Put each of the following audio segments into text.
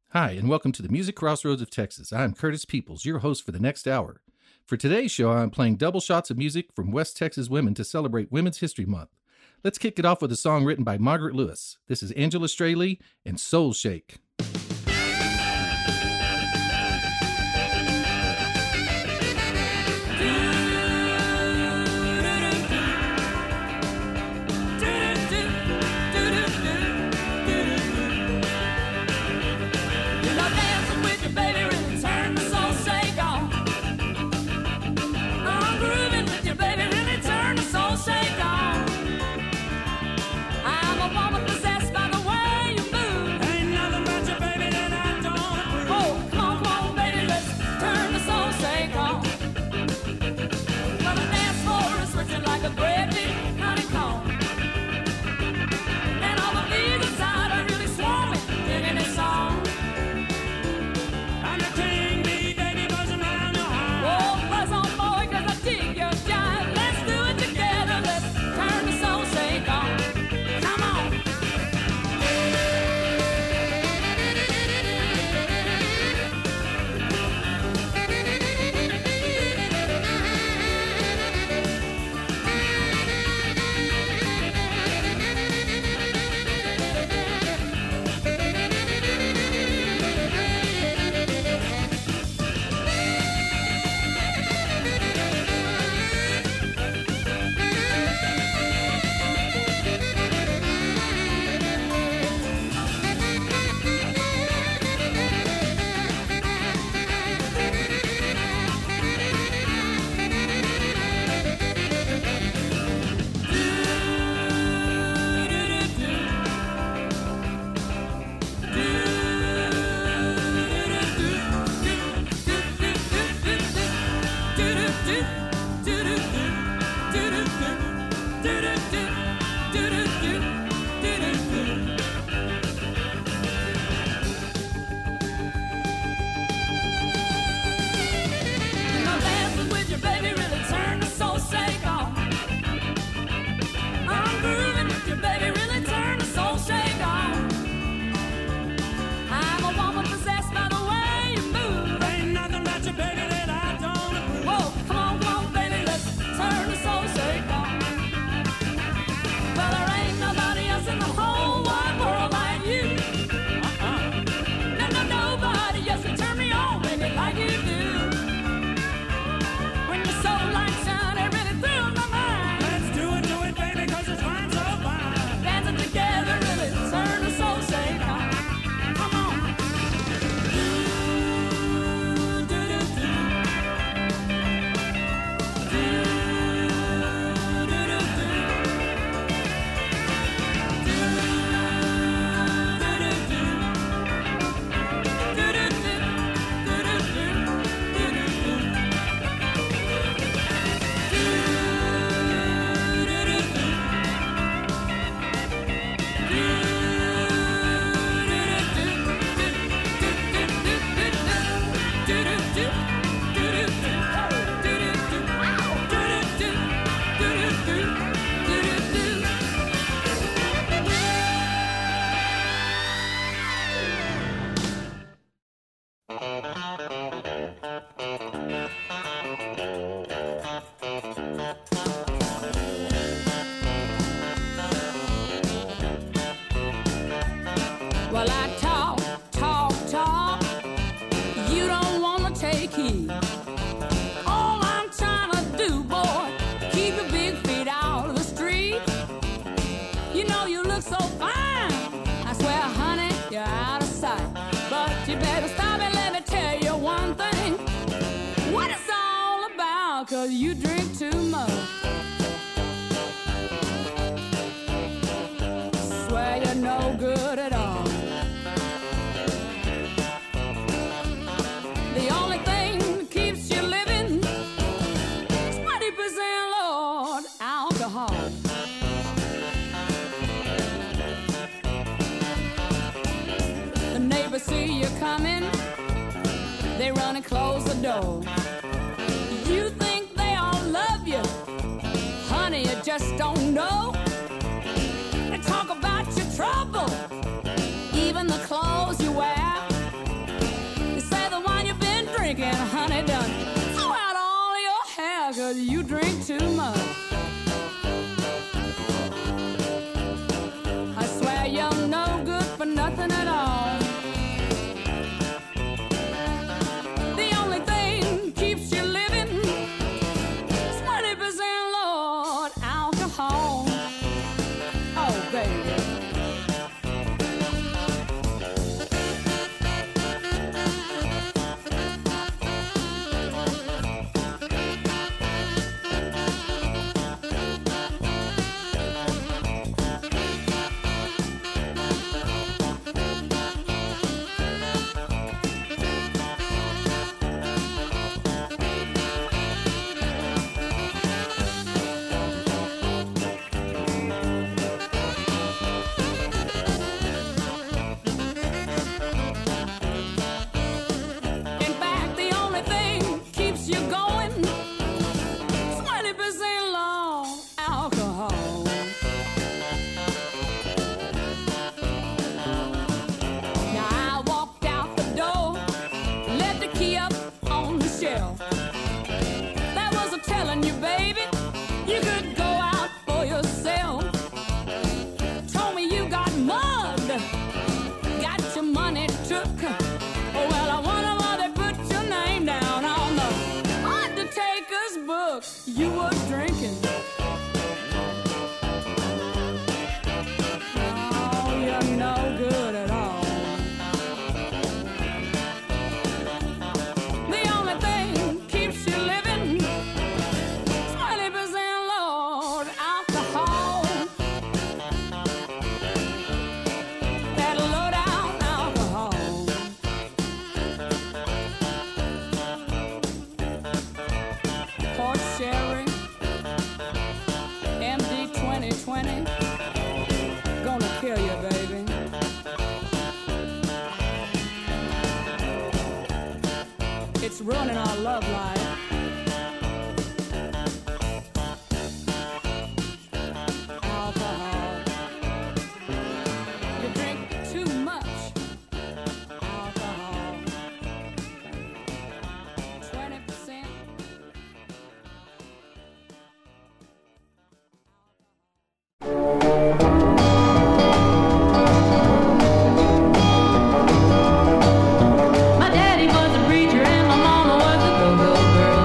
Hi, and welcome to the Music Crossroads of Texas. I'm Curtis Peoples, your host for the next hour. For today's show, I'm playing double shots of music from West Texas women to celebrate Women's History Month. Let's kick it off with a song written by Margaret Lewis. This is Angela Straley and Soul Shake. Just don't know. They talk about your trouble, even the clothes you wear. drinking honey done throw out all your hair 'cause you drink too much. I swear you're no good for nothing at all. The only thing keeps you living is 20% Lord alcohol. Oh, baby. You were drinking. Oh, you're no good at all. The only thing keeps you living is 20% Lord alcohol. That low down alcohol. Port Sherry, MD 2020, gonna kill you, baby. It's ruining our love life. Alcohol. You drink too much alcohol. 20%. My daddy was a preacher and my mama was a go-go girl.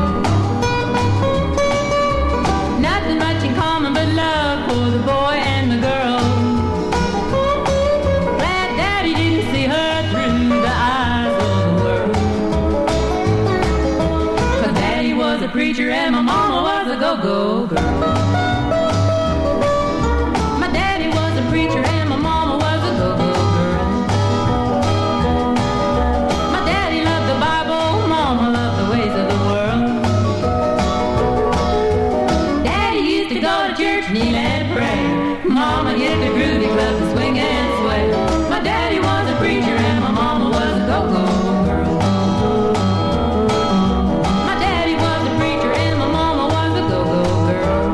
Nothing much in common but love for the boy and the girl. Glad daddy didn't see her through the eyes of the world. 'Cause daddy was a preacher and my mama was a go-go girl. My daddy was a preacher and my mama was a go-go girl. My daddy loved the Bible, mama loved the ways of the world. Daddy used to go to church, kneel and pray. Mama hit the groovy club to swing and sway. My daddy was a preacher and my mama was a go-go girl. My daddy was a preacher and my mama was a go-go girl.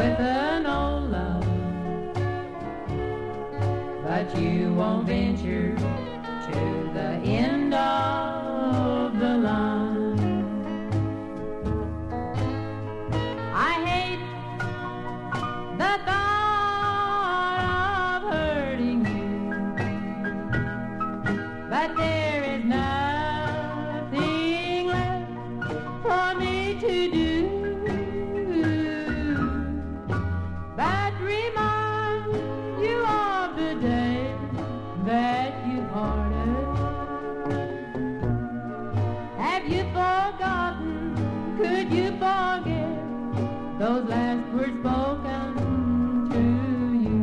with an old love, but you won't venture to the end of the line. I hate the thought of hurting you, but there is nothing left for me to do but remind you of the day that you parted. Have you forgotten? Could you forget those last words spoken to you?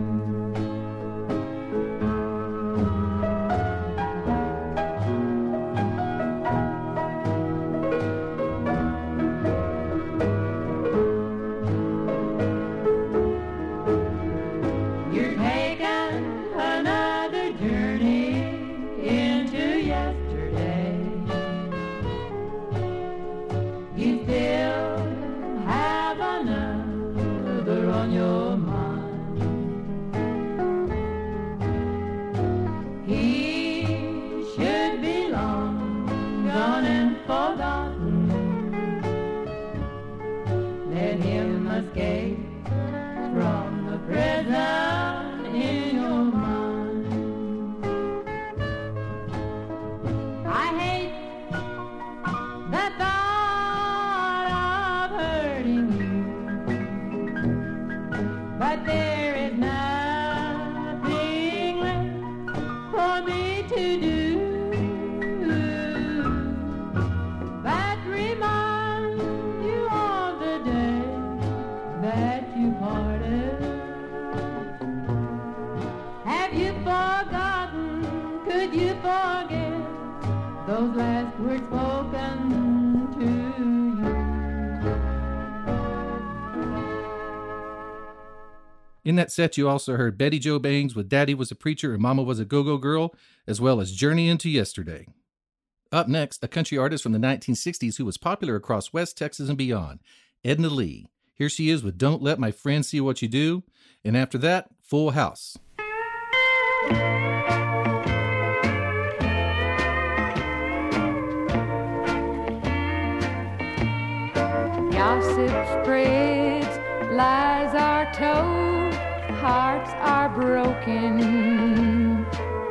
You're taking another journey into yesterday. You still have another on your mind. He should be long gone and forgotten. Let him escape from the prison in your mind. I hate the thought of hurting you, but there is nothing left for me to do but remind you of the day that you parted. Have you forgotten? Could you forget those last words spoken to you? In that set, you also heard Betty Jo Bangs with Daddy Was a Preacher and Mama Was a Go-Go Girl, as well as Journey into Yesterday. Up next, a country artist from the 1960s who was popular across West Texas and beyond, Edna Lee. Here she is with Don't Let My Friends See What You Do, and after that, Full House. Gossip spreads, lies are told, hearts are broken.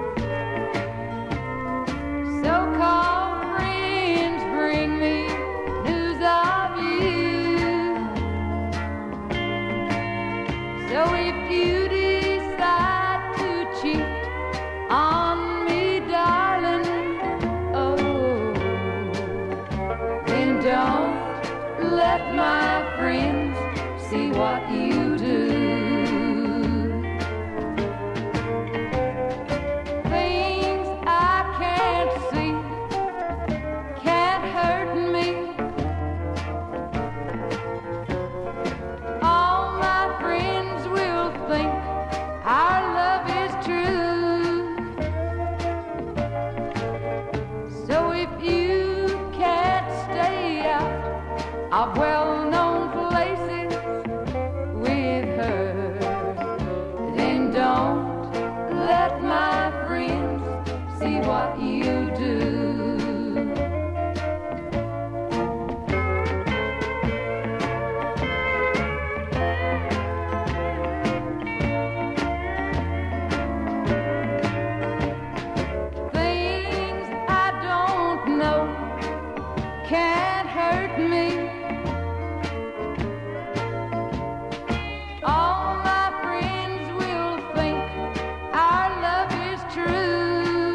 So-called friends bring me news of you. So if you decide to cheat on me, darling, oh, then don't let my friends see what you do. Things I can't see can't hurt me. All my friends will think our love is true. So if you can't stay out of well-known places with her, then don't let my friends see what you do. Things I don't know can't hurt me. All my friends will think our love is true.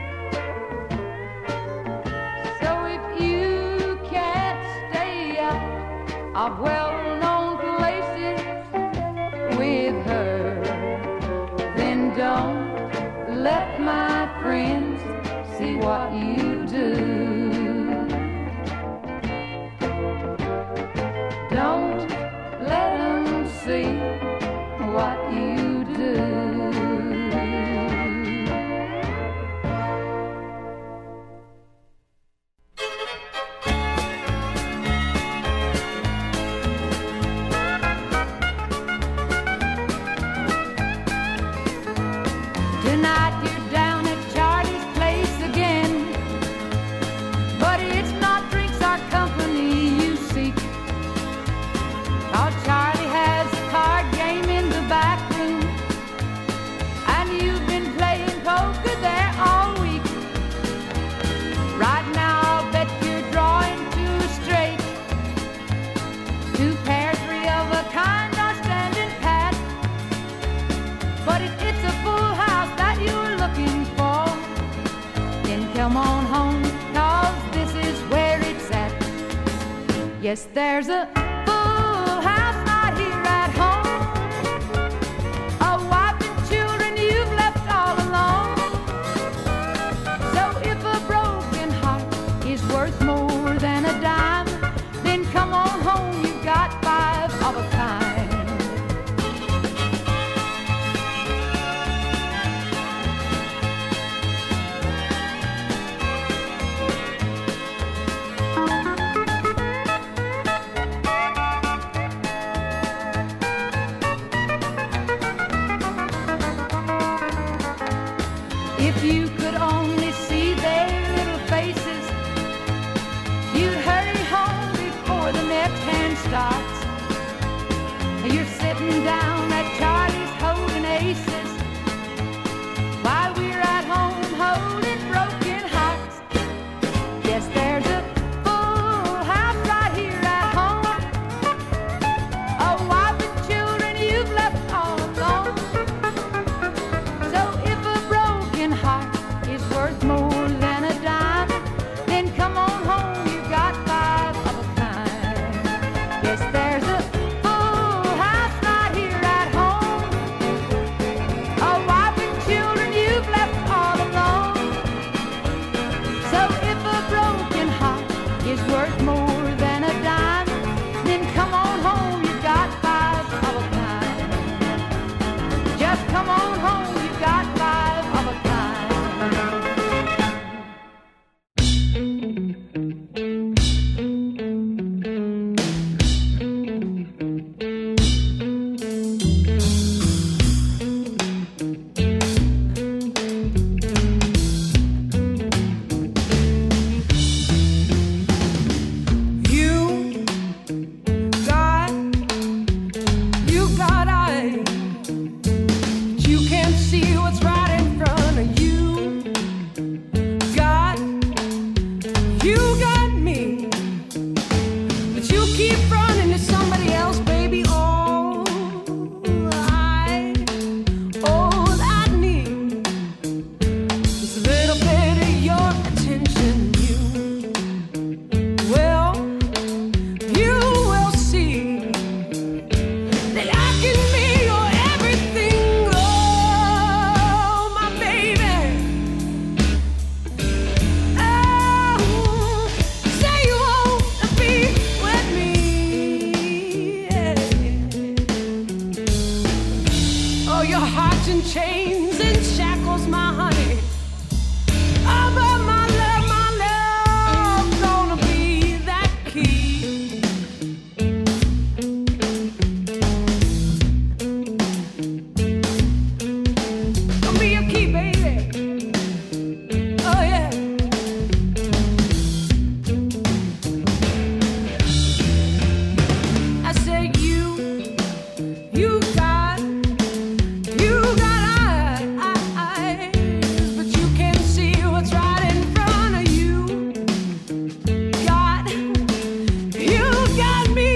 So if you can't stay out of well-known places with her, then don't let my friends see what you do. Don't let them see what you do. Yes, there's a full house right here at home. A wife and children you've left all alone. So if a broken heart is worth more than a dime, then come on home, you've got five of a kind. If you could only see their little faces, you'd hurry home before the next hand starts. You're sitting down at Charlie's holding aces, while we're at home holding broken hearts. Yes, there's a full house right here at home. A wife and children you've left all alone. So if a broken heart is worth more than a dime, then come on home, you've got five of a kind. Yes, there's a full house right here at home. A wife and children you've left all alone. So if a broken heart is worth more than a dime, then come on home, you've got five of a kind. Just come on home, you've got five of a kind. You got eyes, but you can't see what's right in front of you. You got me, but you keep running to somebody else, baby. All I need is a little bit of your attention. You will see that I can be your everything, oh my baby. Oh, say you wanna be with me, yeah. Oh, your heart's in chains and shackles, my honey. Oh, but my love, gonna be that key. Gonna be your key, baby. Oh yeah. I said you got eyes, but you can't see what's right in front of you. You got me,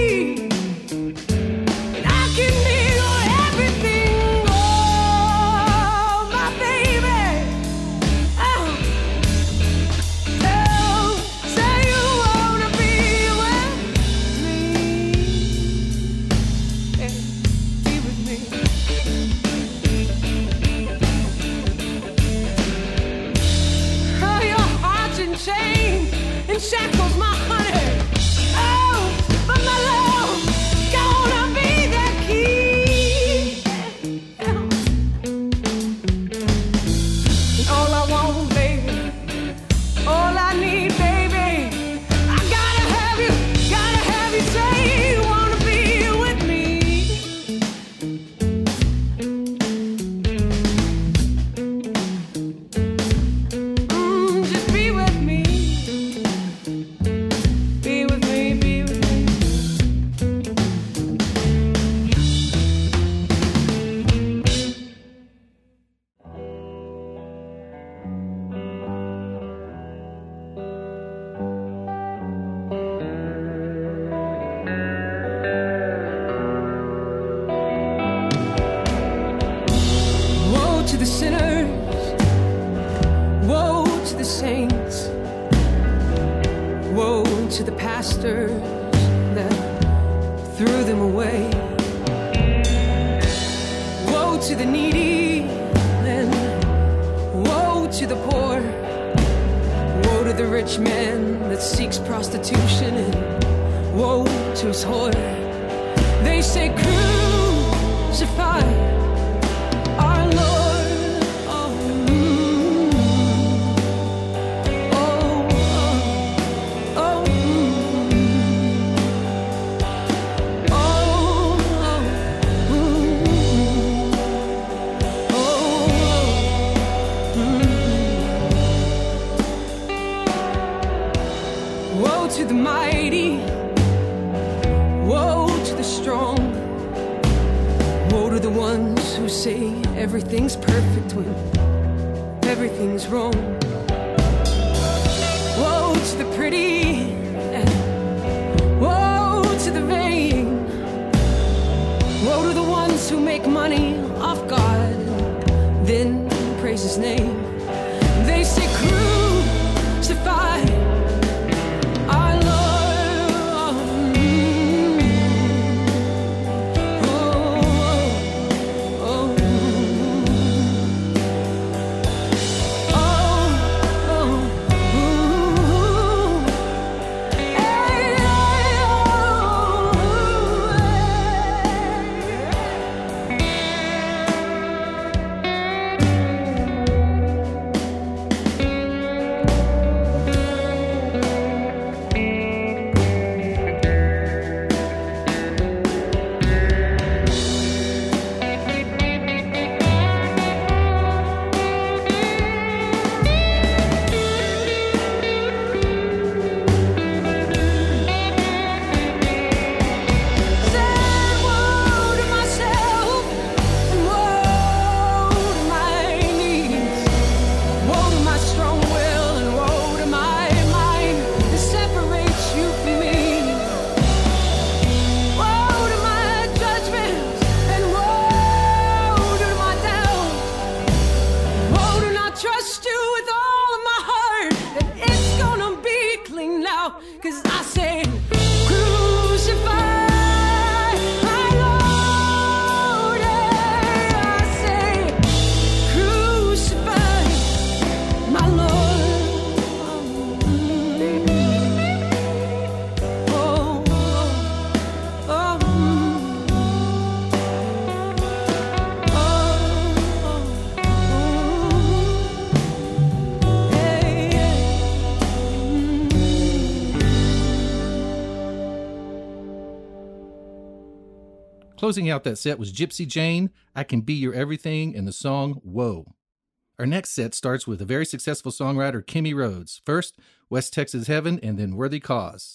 and I can be your everything, oh my baby. Oh, say you wanna be with me, yeah, be with me. Oh, your heart's in chains and shackles, my honey. Oh, but my love, gonna be that key. And all I want, baby, all I need, baby, I gotta have you say you wanna be with me. Just be with me. Be with me, be with me. Woe to the sinners, woe to the saints, woe to the pastors threw them away. Woe to the needy and woe to the poor. Woe to the rich man that seeks prostitution, and woe to his whore. They say crucify our Lord. Oh, oh, oh, oh, woe to the mighty, woe to the strong, woe to the ones who say everything's perfect when everything's wrong. Woe to the pretty, and woe to the vain, woe to the ones who make money off God and then praise his name. They say crucify our Lord. Closing out that set was Gypsy Jane, I Can Be Your Everything, and the song Whoa. Our next set starts with a very successful songwriter, Kimmy Rhodes. First, West Texas Heaven, and then Worthy Cause.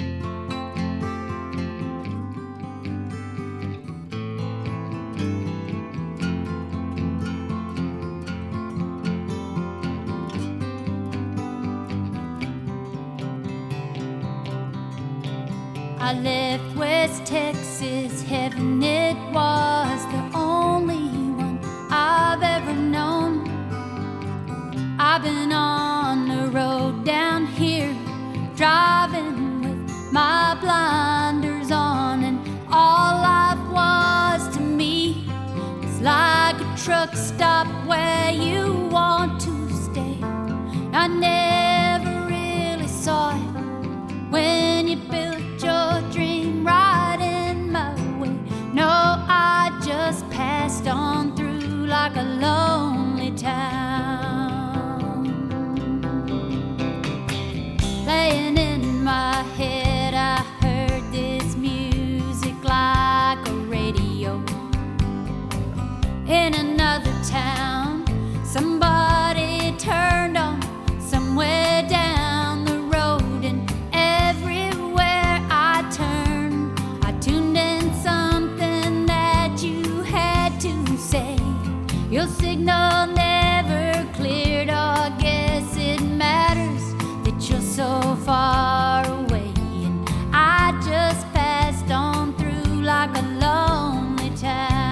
I left West Texas, heaven it was the only one I've ever known. I've been on the road down here, driving with my blinders on, and all life was to me was like a truck stop where you want to stay. I never really saw it when you built your dream right in my way. No, I just passed on through like a lonely town. Playing in my head, I heard this music like a radio. In another town, somebody turned on somewhere down the road, and everywhere I turned, I tuned in something that you had to say. Your signal never cleared, I guess it matters that you're so far away, and I just passed on through like a lonely town.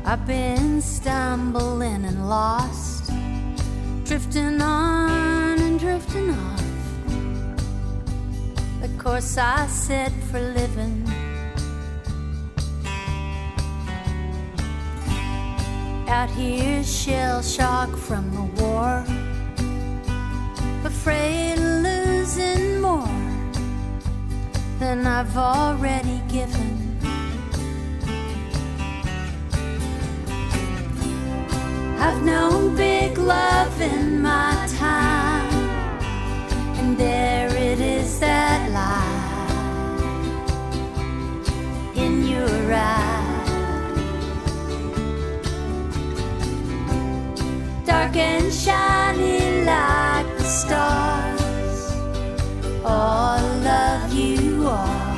I've been stumbling and lost, drifting on and drifting off the course I set for living. Out here, shell shock from the war, afraid of losing more than I've already given. I've known big love in my time, and there it is, that lie in your eyes, dark and shiny like the stars. All love you are,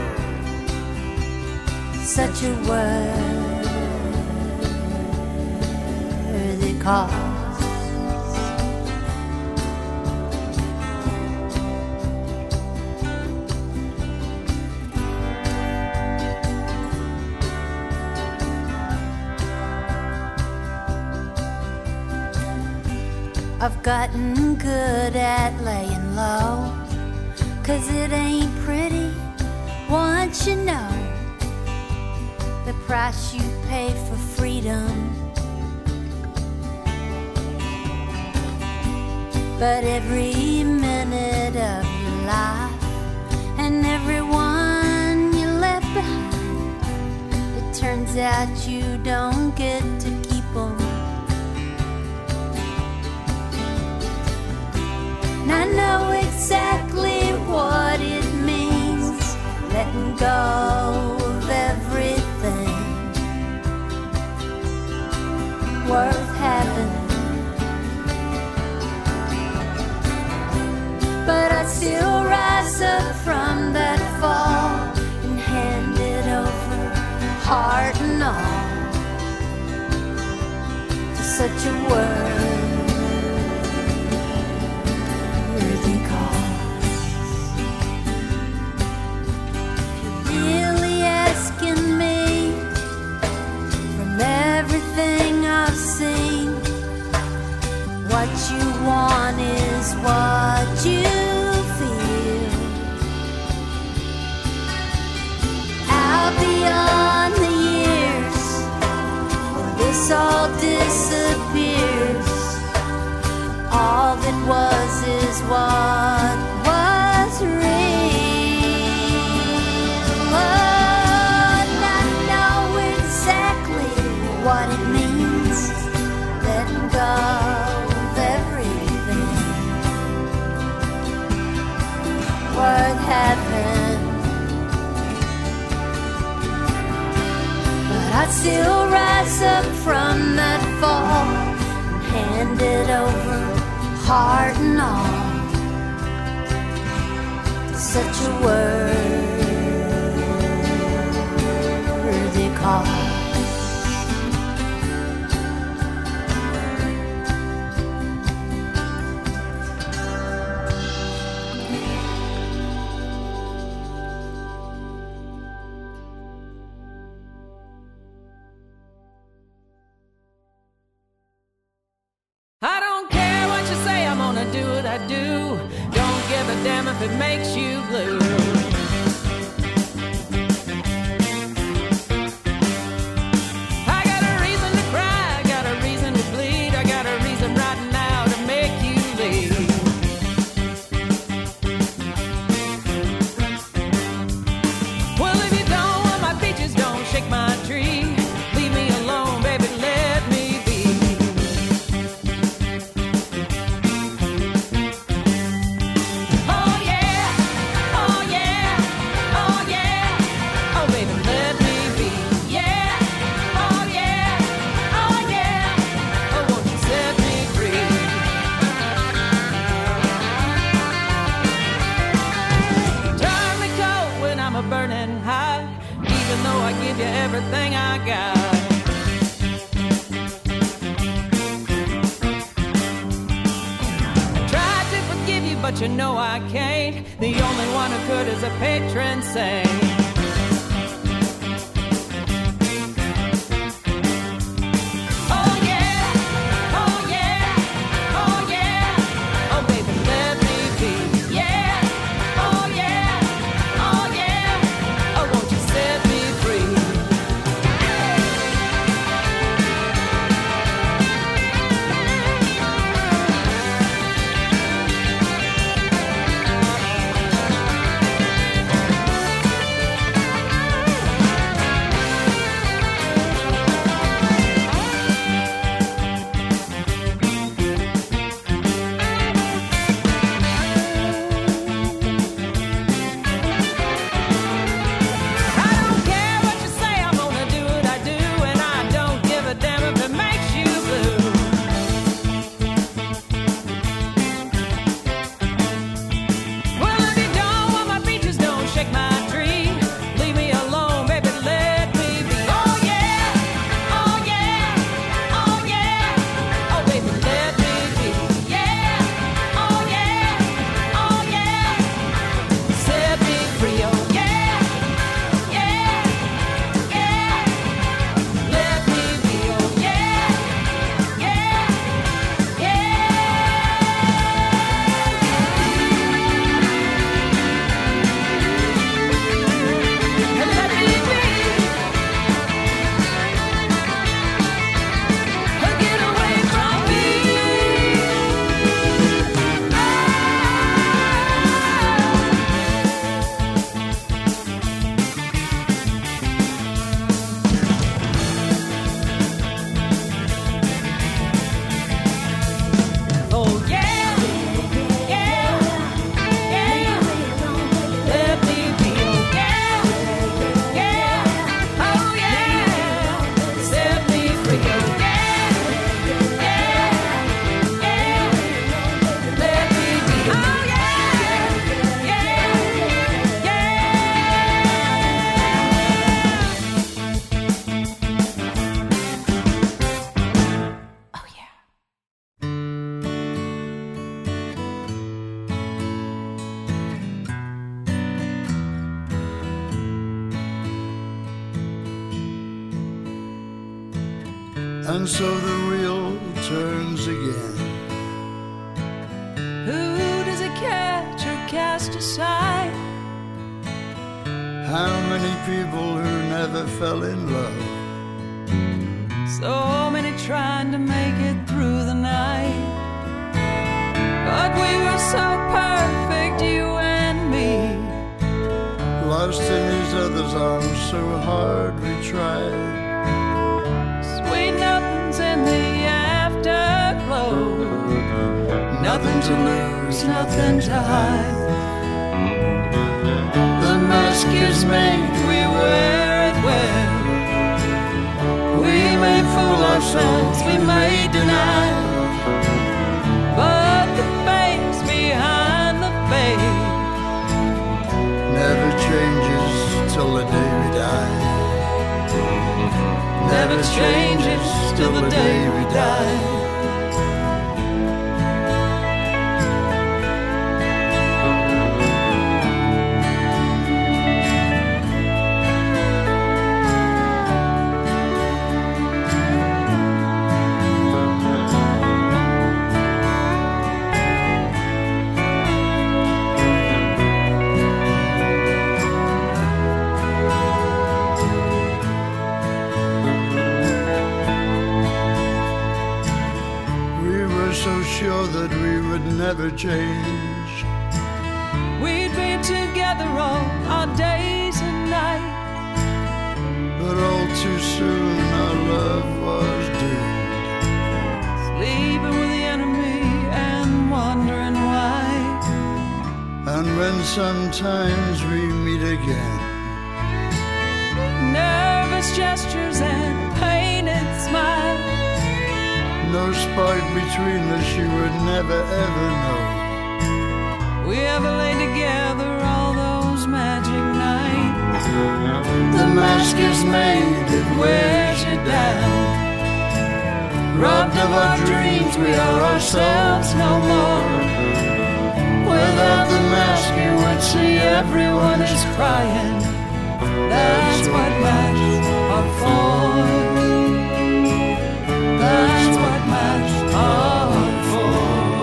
such a worthy cause. I've gotten good at laying low, 'cause it ain't pretty once you know the price you pay for freedom. But every minute of your life and everyone you left behind, it turns out you don't get to keep them. And I know exactly what it means, letting go of everything worth having. But I still rise up from that fall and hand it over, heart and all, to such a worthy cause. Really asking me, from everything I've seen, what you want is what you feel. Out beyond the years, when this all disappears, all that was is what was real. And I know exactly what it means, letting go of everything worth having. But I'd still rise up from that fall and hand it over, heart and all, to such a worthy cause. I don't care what you say, I'm gonna do what I do. Don't give a damn if it makes you blue. I got a reason to cry, I got a reason to bleed, I got a reason right now to make you leave. Well, if you don't want my peaches, don't shake my tree. Leave me alone, baby, let me be. Oh yeah, oh yeah, oh yeah, oh baby, let me be. Yeah, oh yeah, oh yeah, oh won't you set me free? Turn me cold when I'm a burning hot, even though I give you everything I got. Tried to forgive you, but you know I can't. The only one who could is a patron saint. and so the wheel turns again. Who does it catch or cast aside? How many people who never fell in love? So many trying to make it through the night. But we were so perfect, you and me. Lost in each other's arms, so hard we tried. Sweet nothings in the afterglow. Nothing to lose, nothing to hide. The mask is made, we wear it well. We may fool ourselves, we may deny, but the face behind the fade never changes till the day we die. never changes till the day we die. Sure that we would never change. We'd be together all our days and nights, but all too soon our love was doomed. Sleeping with the enemy and wondering why. And when sometimes we meet again, nervous gestures and painted smiles, no spark between us, you would never ever know. We ever lay together all those magic nights. The mask is made, it wears you down. Robbed of our dreams, we are ourselves no more. Without the mask, you would see everyone is crying. That's what masks are for. That's what masks are for.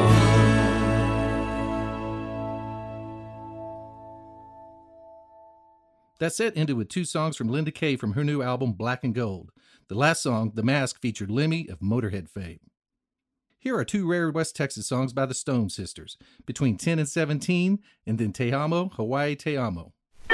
That set ended with two songs from Linda Kay from her new album Black and Gold. The last song, The Mask, featured Lemmy of Motorhead fame. Here are two rare West Texas songs by the Stone Sisters, Between 10 and 17, and then Te Amo, Hawaii Te Amo.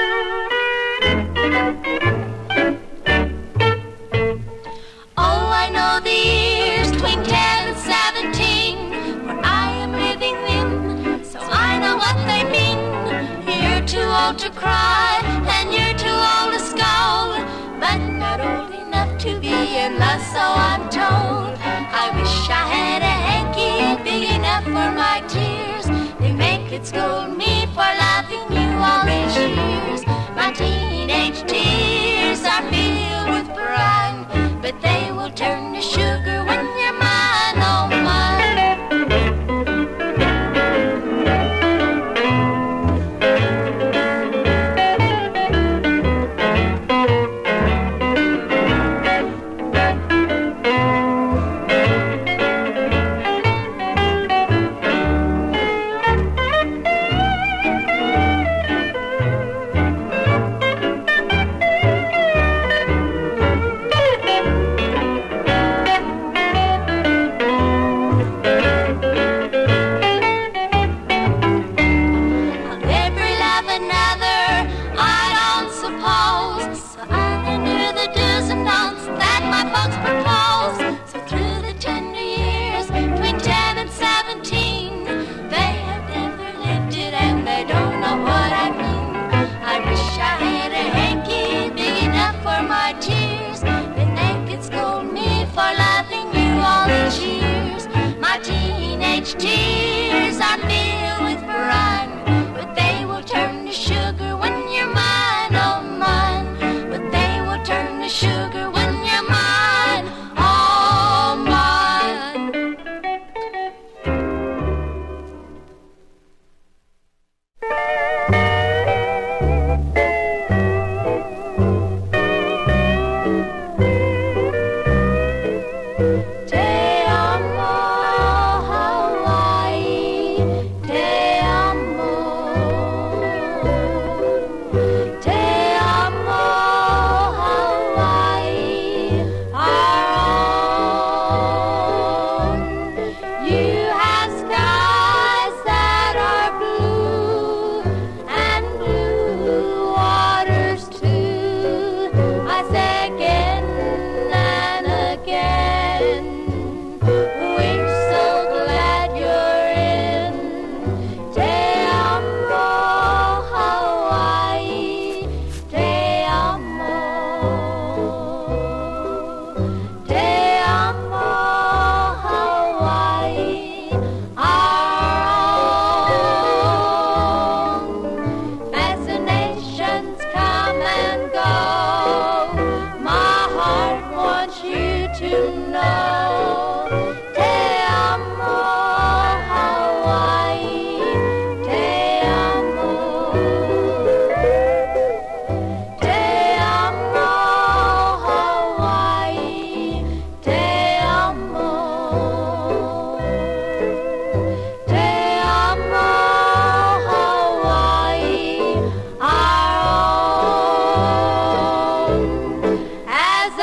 Oh, I know the years between 10 and 17, where I am living in, so I know what they mean. You're too old to cry, and you're too old to scold, but not old enough to be in love, so I'm told. I wish I had a hanky big enough for my tears. They make it scold me for loving you all these years. My teenage tears are filled with brine, but they will turn to sugar when you're mine, oh mine. Tears are filled with brine, but they will turn to sugar when you're mine, oh mine. But they will turn to sugar when you're mine, oh mine.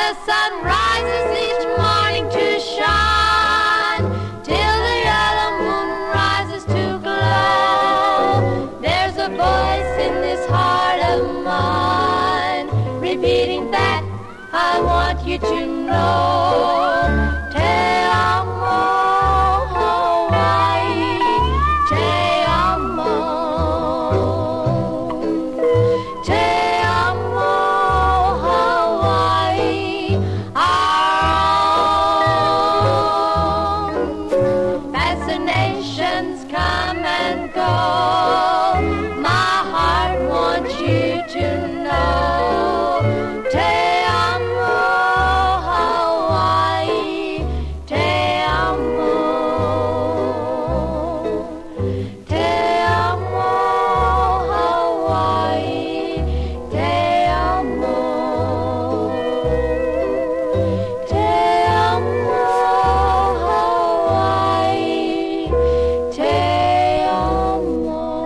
The sun rises each morning to shine, till the yellow moon rises to glow. There's a voice in this heart of mine, repeating that I want you to know. Te amo, Hawaii, te amo. Te amo, Hawaii, our own. As the nations come and go, my heart wants you to know. Te amo, Hawaii, te amo. Te amo, Hawaii, te amo. Te amo, Hawaii, te amo.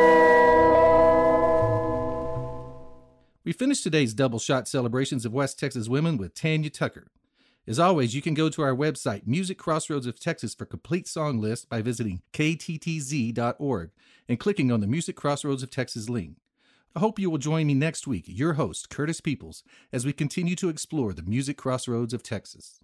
We finished today's double shot celebrations of West Texas women with Tanya Tucker. As always, you can go to our website, Music Crossroads of Texas, for complete song list by visiting kttz.org and clicking on the Music Crossroads of Texas link. I hope you will join me next week, your host, Curtis Peoples, as we continue to explore the Music Crossroads of Texas.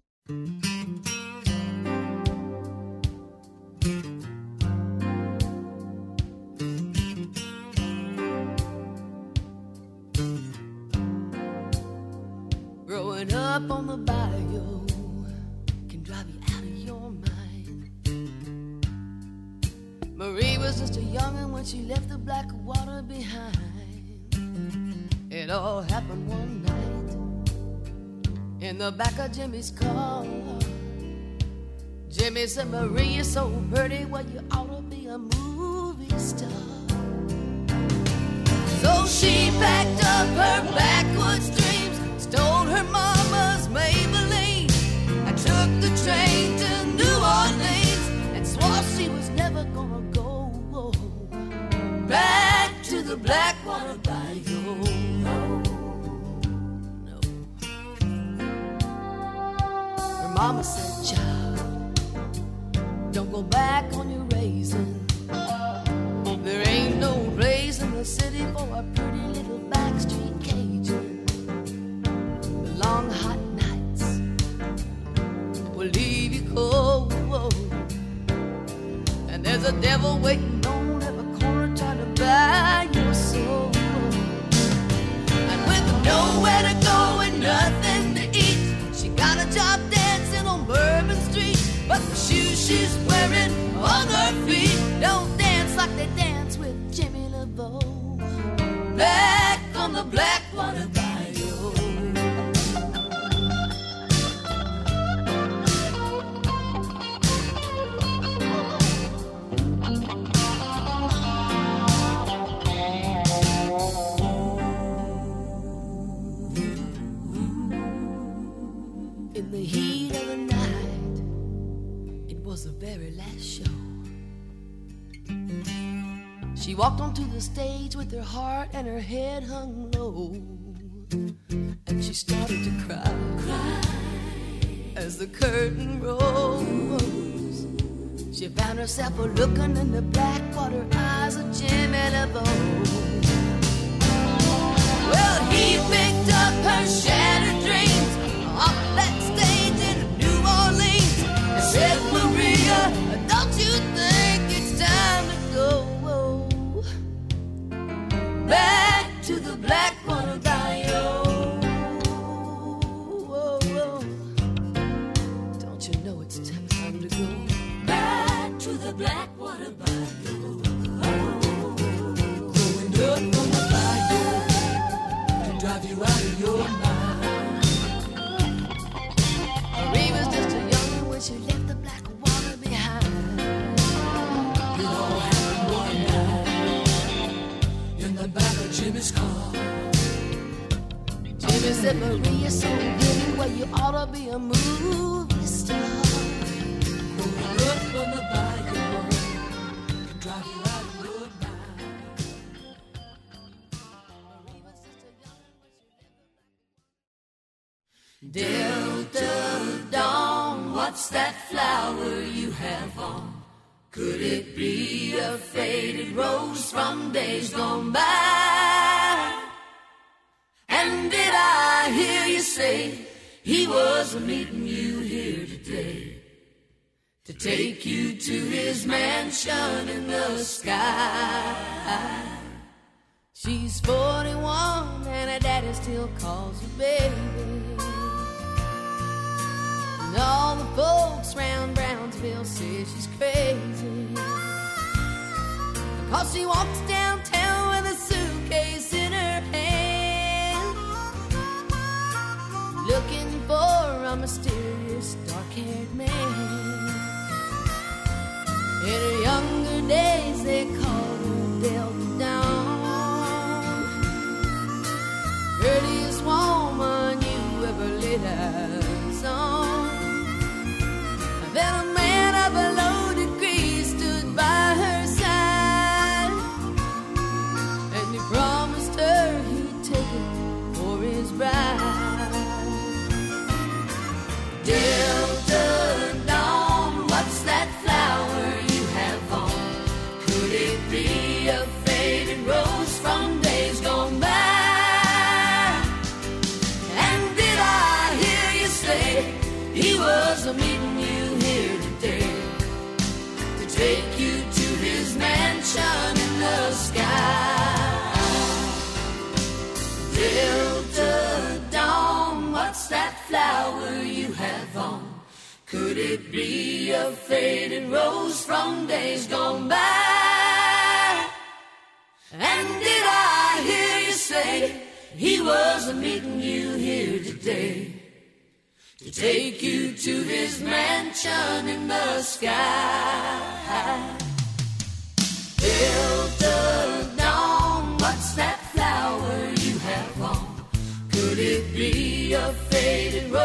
Growing up on the bayou can drive you out of your mind. Marie was just a youngin' when she left the black water behind. It all happened one night in the back of Jimmy's car. Jimmy said, Marie, you're so pretty, well, you ought to be a movie star. So she packed up her backwoods dreams, stole her mama's Maybelline. I took the train to New Orleans and swore she was never gonna go back to the Blackwater Bayou. No. Her mama said, child, don't go back on your raising. There ain't no place in the city for a pretty little backstreet Cajun. The long hot nights will leave you cold, and there's a devil waiting on every corner trying to buy your soul. And with nowhere to go and nothing to eat, she got a job dancing on Bourbon Street. But the shoes she's wearing on her feet don't dance like they dance with Jimmy LeBeau. Back on the Blackwater Bayou. In the heat of the night, it was the very last show. She walked onto the stage with her heart and her head hung low, and she started to cry as the curtain rose. She found herself looking in the Blackwater eyes of Jimmy LeBeau. Well, he picked up her shattered dreams off that stage in New Orleans and said, Maria, don't you think it's time to go back to the Blackwater Bayou? Don't you know it's time to go back to the Blackwater Bayou? Growing up on the bayou can drive you out of your mind. Marie was just a youngin' when she left the Blackwater behind. It all happened one night in the back of Jimmy's car. Jimmy said, Maria, so pretty, well, you ought to be a movie star. Growing up on the bayou can drive you out of your mind. Marie was just a youngin' when she left the Delta Dawn, what's that flower you have on? Could it be a faded rose from days gone by? And did I hear you say he was meeting you here today to take you to his mansion in the sky? She's 41 and her daddy still calls her baby. And all the folks round Brownsville say she's crazy because she walks downtown with a suitcase in her hand, looking for a mysterious dark-haired man. In her younger days they called her Delta Dawn, prettiest woman you ever laid eyes on. Then a man of a low degree stood by her side, and he promised her he'd take her for his bride. Delta Dawn, what's that flower you have on? Could it be a faded rose from days gone by? And did I hear you say he was meeting you to take you to his mansion in the sky? Delta Dawn, what's that flower you have on? Could it be a faded rose from days gone by? And did I hear you say he was meeting you here today to take you to his mansion in the sky? Delta Dawn, what's that flower you have on? Could it be a faded rose